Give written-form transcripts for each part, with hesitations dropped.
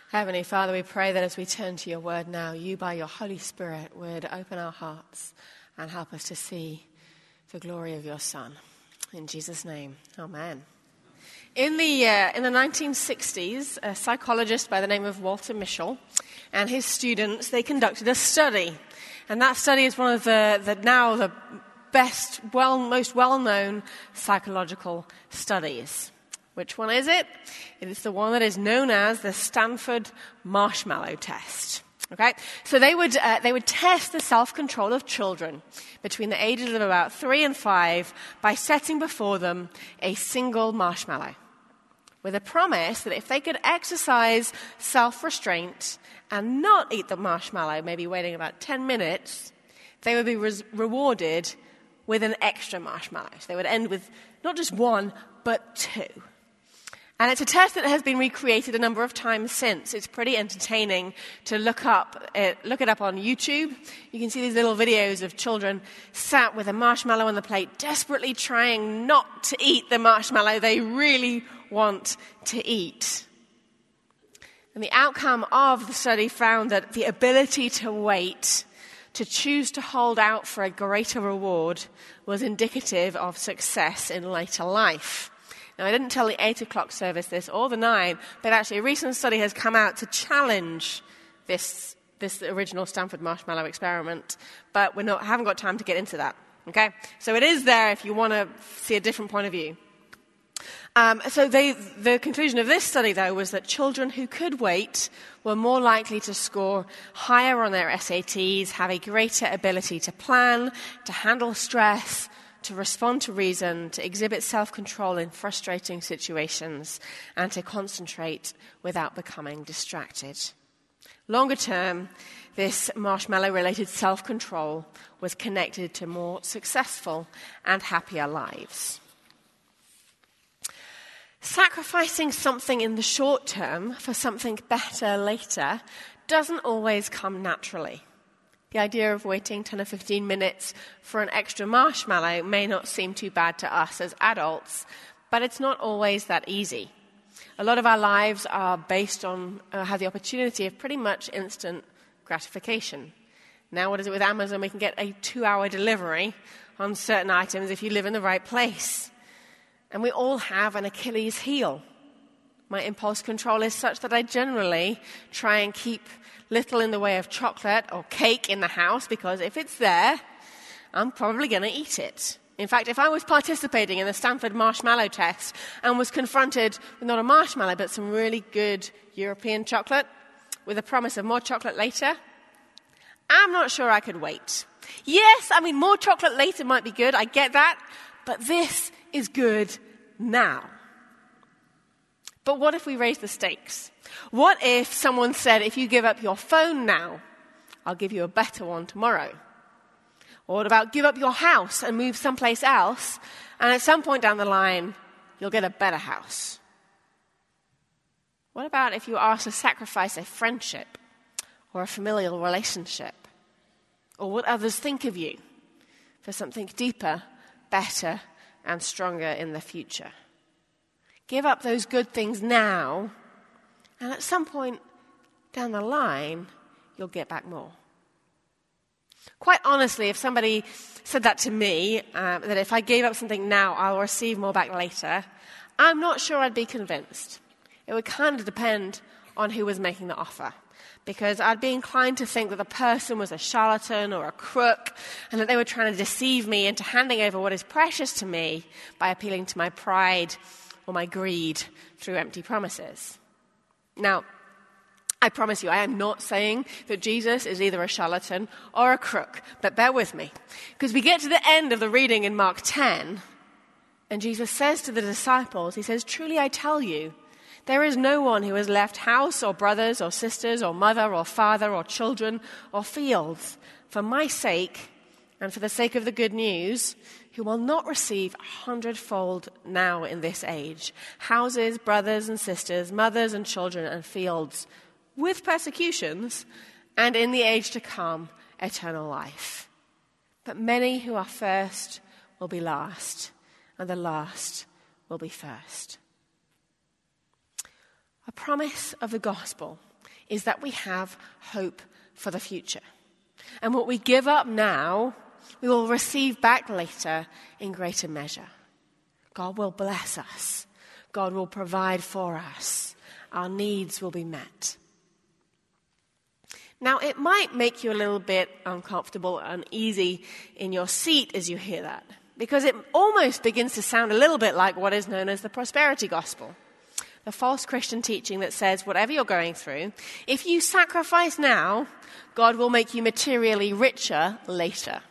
Heavenly Father, we pray that as we turn to your word now, you by your Holy Spirit would open our hearts and help us to see the glory of your Son. In Jesus' name, amen. In the 1960s, a psychologist by the name of Walter Mischel and his students, they conducted a study. And that study is one of the most well-known psychological studies. Which one is it? It is the one that is known as the Stanford Marshmallow Test. Okay, so they would test the self-control of children between the ages of about 3 and 5 by setting before them a single marshmallow, with a promise that if they could exercise self-restraint and not eat the marshmallow, maybe waiting about 10 minutes, they would be rewarded with an extra marshmallow. So they would end with not just one, but 2. And it's a test that has been recreated a number of times since. It's pretty entertaining to look it up on YouTube. You can see these little videos of children sat with a marshmallow on the plate, desperately trying not to eat the marshmallow they really want to eat. And the outcome of the study found that the ability to wait, to choose to hold out for a greater reward, was indicative of success in later life. Now, I didn't tell the 8 o'clock service this or the 9, but actually a recent study has come out to challenge this original Stanford Marshmallow experiment, but haven't got time to get into that. Okay? So it is there if you want to see a different point of view. The conclusion of this study, though, was that children who could wait were more likely to score higher on their SATs, have a greater ability to plan, to handle stress, to respond to reason, to exhibit self-control in frustrating situations, and to concentrate without becoming distracted. Longer term, this marshmallow-related self-control was connected to more successful and happier lives. Sacrificing something in the short term for something better later doesn't always come naturally. The idea of waiting 10 or 15 minutes for an extra marshmallow may not seem too bad to us as adults, but it's not always that easy. A lot of our lives are based on, have the opportunity of pretty much instant gratification. Now, what is it with Amazon? We can get a 2-hour delivery on certain items if you live in the right place. And we all have an Achilles heel. My impulse control is such that I generally try and keep little in the way of chocolate or cake in the house, because if it's there, I'm probably going to eat it. In fact, if I was participating in the Stanford Marshmallow Test and was confronted with not a marshmallow but some really good European chocolate with a promise of more chocolate later, I'm not sure I could wait. Yes, more chocolate later might be good, I get that, but this is good now. But what if we raise the stakes? What if someone said, if you give up your phone now, I'll give you a better one tomorrow? Or what about give up your house and move someplace else, and at some point down the line, you'll get a better house? What about if you were asked to sacrifice a friendship or a familial relationship, or what others think of you, for something deeper, better, and stronger in the future? Give up those good things now, and at some point down the line, you'll get back more. Quite honestly, if somebody said that to me, that if I gave up something now, I'll receive more back later, I'm not sure I'd be convinced. It would kind of depend on who was making the offer, because I'd be inclined to think that the person was a charlatan or a crook, and that they were trying to deceive me into handing over what is precious to me by appealing to my pride or my greed through empty promises. Now, I promise you, I am not saying that Jesus is either a charlatan or a crook, but bear with me, because we get to the end of the reading in Mark 10, and Jesus says to the disciples, he says, "Truly I tell you, there is no one who has left house or brothers or sisters or mother or father or children or fields for my sake and for the sake of the good news, who will not receive 100-fold now in this age, houses, brothers and sisters, mothers and children and fields, with persecutions, and in the age to come, eternal life. But many who are first will be last, and the last will be first." A promise of the gospel is that we have hope for the future. And what we give up now, we will receive back later in greater measure. God will bless us. God will provide for us. Our needs will be met. Now, it might make you a little bit uncomfortable and uneasy in your seat as you hear that, because it almost begins to sound a little bit like what is known as the prosperity gospel, the false Christian teaching that says whatever you're going through, if you sacrifice now, God will make you materially richer later.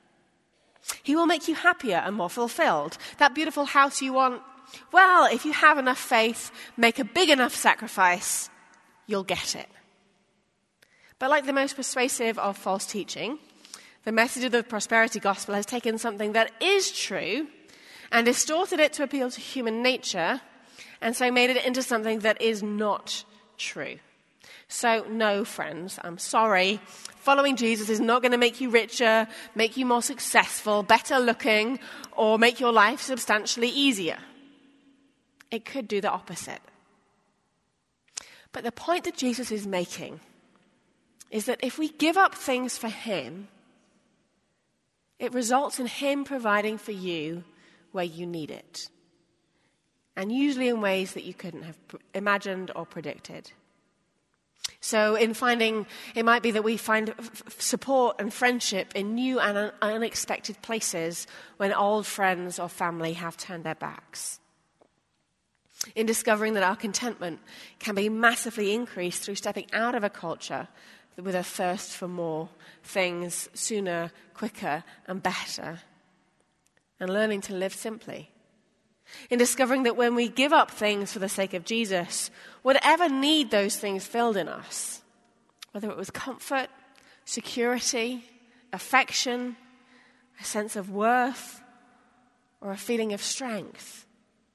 He will make you happier and more fulfilled. That beautiful house you want, well, if you have enough faith, make a big enough sacrifice, you'll get it. But like the most persuasive of false teaching, the message of the prosperity gospel has taken something that is true and distorted it to appeal to human nature, and so made it into something that is not true. So no, friends, I'm sorry. Following Jesus is not going to make you richer, make you more successful, better looking, or make your life substantially easier. It could do the opposite. But the point that Jesus is making is that if we give up things for him, it results in him providing for you where you need it. And usually in ways that you couldn't have imagined or predicted. So it might be that we find support and friendship in new and unexpected places when old friends or family have turned their backs. In discovering that our contentment can be massively increased through stepping out of a culture with a thirst for more things sooner, quicker, and better, and learning to live simply. In discovering that when we give up things for the sake of Jesus, whatever need those things filled in us, whether it was comfort, security, affection, a sense of worth, or a feeling of strength,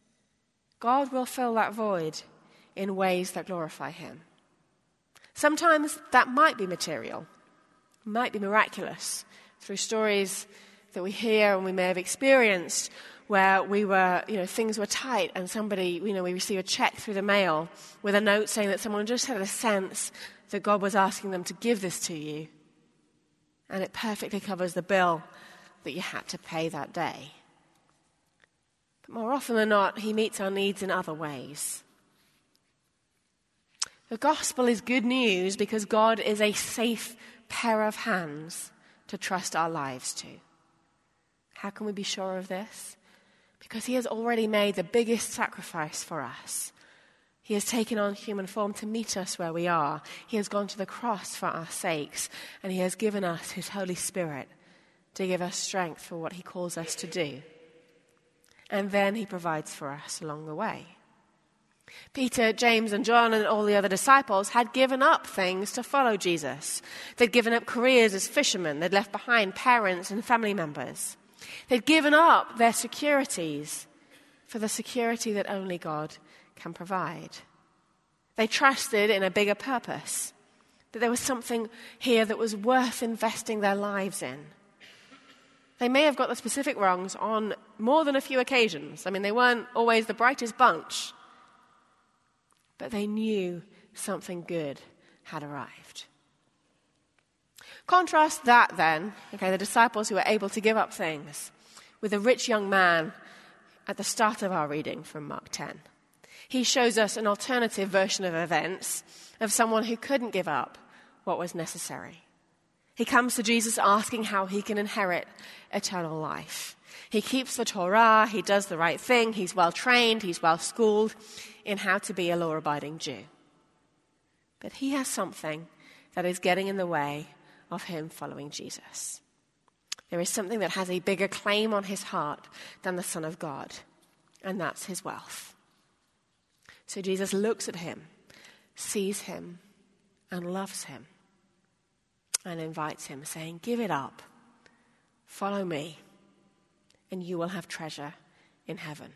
God will fill that void in ways that glorify him. Sometimes that might be material, might be miraculous, through stories that we hear and we may have experienced where things were tight and somebody, we receive a check through the mail with a note saying that someone just had a sense that God was asking them to give this to you. And it perfectly covers the bill that you had to pay that day. But more often than not, he meets our needs in other ways. The gospel is good news because God is a safe pair of hands to trust our lives to. How can we be sure of this? Because he has already made the biggest sacrifice for us. He has taken on human form to meet us where we are. He has gone to the cross for our sakes, and he has given us his Holy Spirit to give us strength for what he calls us to do. And then he provides for us along the way. Peter, James, and John, and all the other disciples had given up things to follow Jesus. They'd given up careers as fishermen. They'd left behind parents and family members. They'd given up their securities for the security that only God can provide. They trusted in a bigger purpose, that there was something here that was worth investing their lives in. They may have got the specific wrongs on more than a few occasions. They weren't always the brightest bunch, but they knew something good had arrived. Contrast that then, the disciples who were able to give up things, with the rich young man at the start of our reading from Mark 10. He shows us an alternative version of events of someone who couldn't give up what was necessary. He comes to Jesus asking how he can inherit eternal life. He keeps the Torah, he does the right thing, he's well trained, he's well schooled in how to be a law-abiding Jew. But he has something that is getting in the way of him following Jesus. There is something that has a bigger claim on his heart than the Son of God, and that's his wealth. So Jesus looks at him, sees him, and loves him, and invites him, saying, "Give it up, follow me, and you will have treasure in heaven."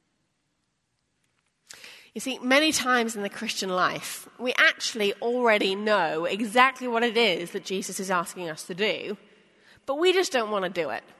You see, many times in the Christian life, we actually already know exactly what it is that Jesus is asking us to do, but we just don't want to do it.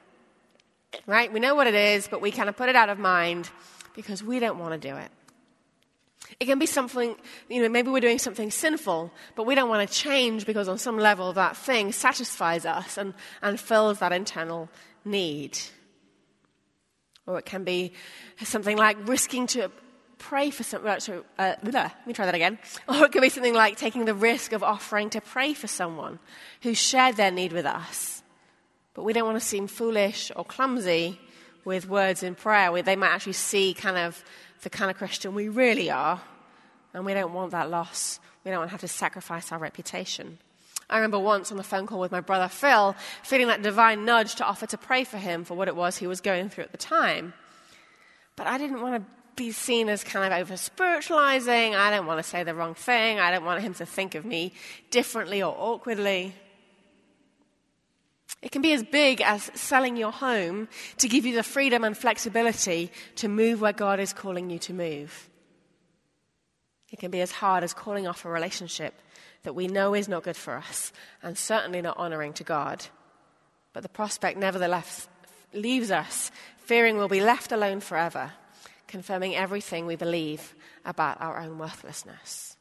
Right? We know what it is, but we kind of put it out of mind because we don't want to do it. It can be something, maybe we're doing something sinful, but we don't want to change because on some level that thing satisfies us and fills that internal need. Or it can be something like risking to pray for something. Let me try that again. Or it could be something like taking the risk of offering to pray for someone who shared their need with us. But we don't want to seem foolish or clumsy with words in prayer, where they might actually see the kind of Christian we really are, and we don't want that loss. We don't want to have to sacrifice our reputation. I remember once on a phone call with my brother Phil, feeling that divine nudge to offer to pray for him for what it was he was going through at the time. But I didn't want to be seen as kind of over-spiritualizing. I didn't want to say the wrong thing. I didn't want him to think of me differently or awkwardly. It can be as big as selling your home to give you the freedom and flexibility to move where God is calling you to move. It can be as hard as calling off a relationship that we know is not good for us and certainly not honoring to God. But the prospect nevertheless leaves us fearing we'll be left alone forever, confirming everything we believe about our own worthlessness.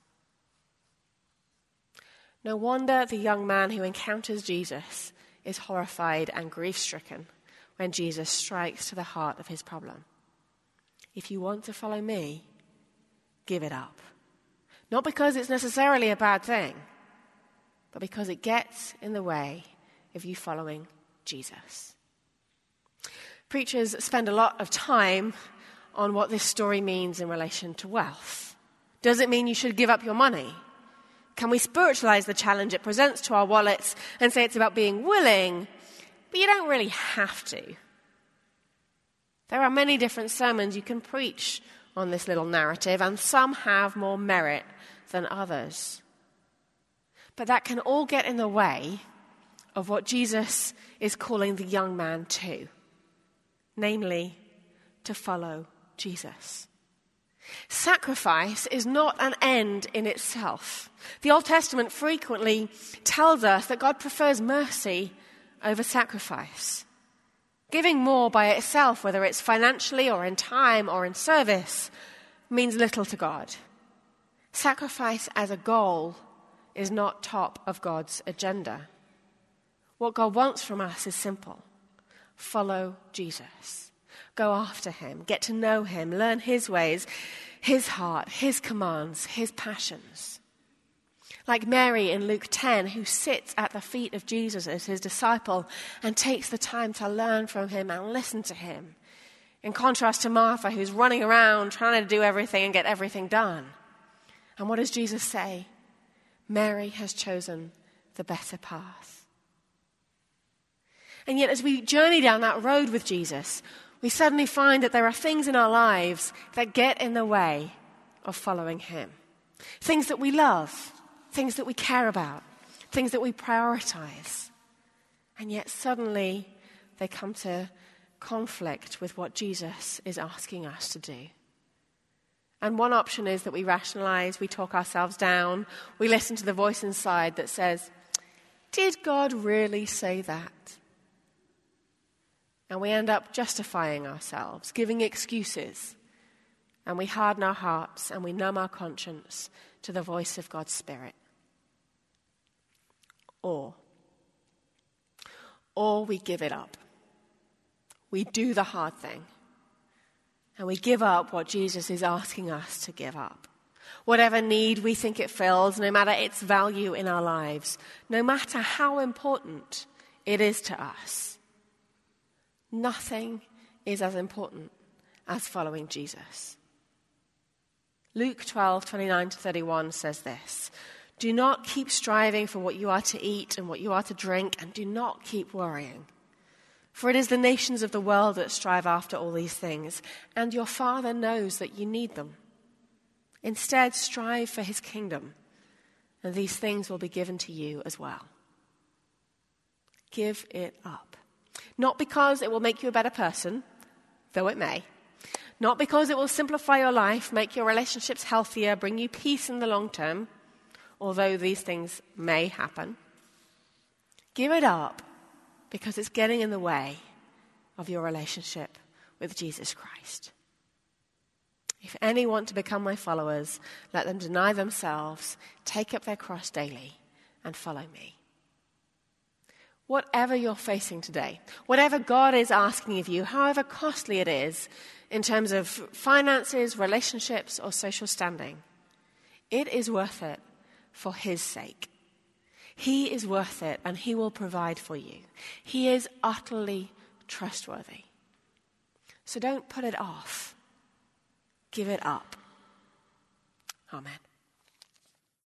No wonder the young man who encounters Jesus is horrified and grief-stricken when Jesus strikes to the heart of his problem. If you want to follow me, give it up. Not because it's necessarily a bad thing, but because it gets in the way of you following Jesus. Preachers spend a lot of time on what this story means in relation to wealth. Does it mean you should give up your money? Can we spiritualize the challenge it presents to our wallets and say it's about being willing, but you don't really have to? There are many different sermons you can preach on this little narrative, and some have more merit than others. But that can all get in the way of what Jesus is calling the young man to, namely, to follow Jesus. Sacrifice is not an end in itself. The Old Testament frequently tells us that God prefers mercy over sacrifice. Giving more by itself, whether it's financially or in time or in service, means little to God. Sacrifice as a goal is not top of God's agenda. What God wants from us is simple. Follow Jesus. Go after him, get to know him, learn his ways, his heart, his commands, his passions. Like Mary in Luke 10, who sits at the feet of Jesus as his disciple and takes the time to learn from him and listen to him. In contrast to Martha, who's running around trying to do everything and get everything done. And what does Jesus say? Mary has chosen the better path. And yet as we journey down that road with Jesus, we suddenly find that there are things in our lives that get in the way of following him. Things that we love, things that we care about, things that we prioritize. And yet suddenly they come to conflict with what Jesus is asking us to do. And one option is that we rationalize, we talk ourselves down, we listen to the voice inside that says, did God really say that? And we end up justifying ourselves, giving excuses, and we harden our hearts and we numb our conscience to the voice of God's Spirit. Or we give it up. We do the hard thing, and we give up what Jesus is asking us to give up. Whatever need we think it fills, no matter its value in our lives, no matter how important it is to us. Nothing is as important as following Jesus. Luke 12:29-31 says this, do not keep striving for what you are to eat and what you are to drink, and do not keep worrying. For it is the nations of the world that strive after all these things, and your Father knows that you need them. Instead, strive for his kingdom, and these things will be given to you as well. Give it up. Not because it will make you a better person, though it may. Not because it will simplify your life, make your relationships healthier, bring you peace in the long term, although these things may happen. Give it up because it's getting in the way of your relationship with Jesus Christ. If any want to become my followers, let them deny themselves, take up their cross daily, and follow me. Whatever you're facing today, whatever God is asking of you, however costly it is in terms of finances, relationships, or social standing, it is worth it for his sake. He is worth it, and he will provide for you. He is utterly trustworthy. So don't put it off. Give it up. Amen.